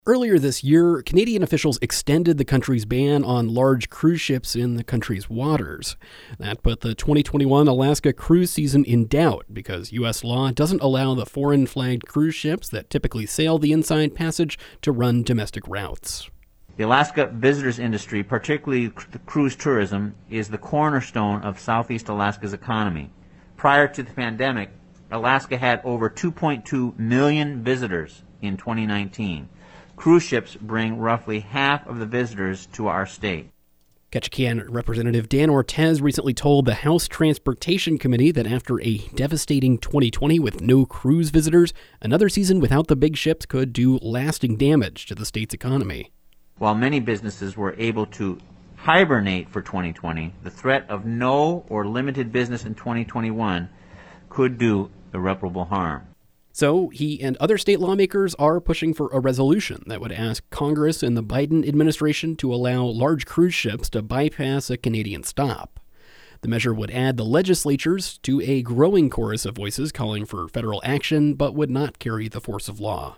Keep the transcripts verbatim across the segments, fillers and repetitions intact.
Earlier this year, Canadian officials extended the country's ban on large cruise ships in the country's waters. That put the twenty twenty-one Alaska cruise season in doubt because U S law doesn't allow the foreign-flagged cruise ships that typically sail the Inside Passage to run domestic routes. The Alaska visitors industry, particularly the cruise tourism, is the cornerstone of Southeast Alaska's economy. Prior to the pandemic, Alaska had over two point two million visitors in twenty nineteen. Cruise ships bring roughly half of the visitors to our state. Ketchikan Representative Dan Ortiz recently told the House Transportation Committee that after a devastating twenty twenty with no cruise visitors, another season without the big ships could do lasting damage to the state's economy. While many businesses were able to hibernate for twenty twenty, the threat of no or limited business in twenty twenty-one could do irreparable harm. So he and other state lawmakers are pushing for a resolution that would ask Congress and the Biden administration to allow large cruise ships to bypass a Canadian stop. The measure would add the legislatures to a growing chorus of voices calling for federal action, but would not carry the force of law.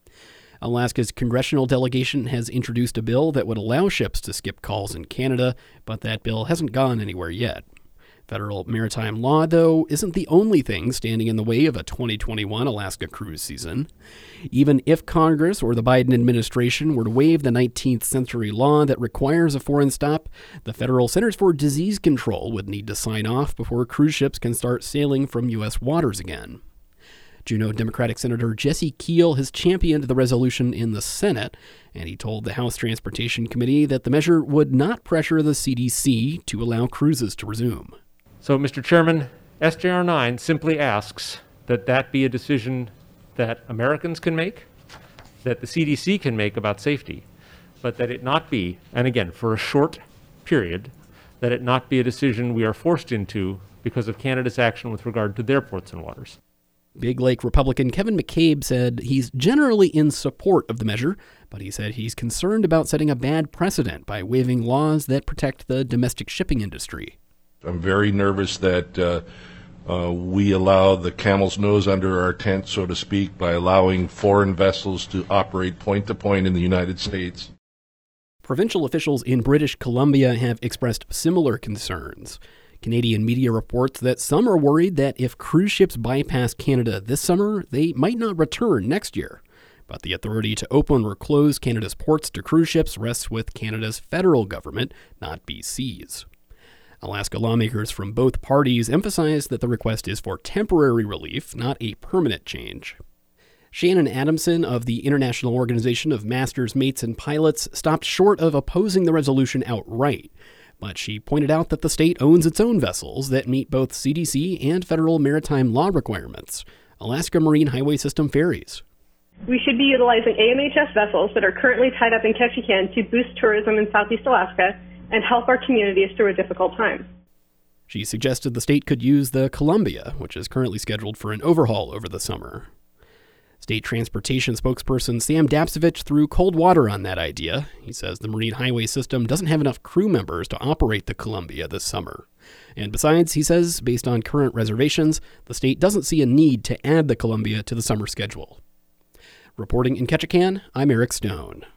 Alaska's congressional delegation has introduced a bill that would allow ships to skip calls in Canada, but that bill hasn't gone anywhere yet. Federal maritime law, though, isn't the only thing standing in the way of a twenty twenty-one Alaska cruise season. Even if Congress or the Biden administration were to waive the nineteenth century law that requires a foreign stop, the Federal Centers for Disease Control would need to sign off before cruise ships can start sailing from U S waters again. Juneau Democratic Senator Jesse Keel has championed the resolution in the Senate, and he told the House Transportation Committee that the measure would not pressure the C D C to allow cruises to resume. So, Mister Chairman, S J R nine simply asks that that be a decision that Americans can make, that the C D C can make about safety, but that it not be, and again, for a short period, that it not be a decision we are forced into because of Canada's action with regard to their ports and waters. Big Lake Republican Kevin McCabe said he's generally in support of the measure, but he said he's concerned about setting a bad precedent by waiving laws that protect the domestic shipping industry. I'm very nervous that uh, uh, we allow the camel's nose under our tent, so to speak, by allowing foreign vessels to operate point-to-point in the United States. Provincial officials in British Columbia have expressed similar concerns. Canadian media reports that some are worried that if cruise ships bypass Canada this summer, they might not return next year. But the authority to open or close Canada's ports to cruise ships rests with Canada's federal government, not B C's. Alaska lawmakers from both parties emphasize that the request is for temporary relief, not a permanent change. Shannon Adamson of the International Organization of Masters, Mates, and Pilots stopped short of opposing the resolution outright, but she pointed out that the state owns its own vessels that meet both C D C and federal maritime law requirements, Alaska Marine Highway System ferries. We should be utilizing A M H S vessels that are currently tied up in Ketchikan to boost tourism in Southeast Alaska and help our communities through a difficult time. She suggested the state could use the Columbia, which is currently scheduled for an overhaul over the summer. State transportation spokesperson Sam Dapsevich threw cold water on that idea. He says the Marine Highway System doesn't have enough crew members to operate the Columbia this summer. And besides, he says, based on current reservations, the state doesn't see a need to add the Columbia to the summer schedule. Reporting in Ketchikan, I'm Eric Stone.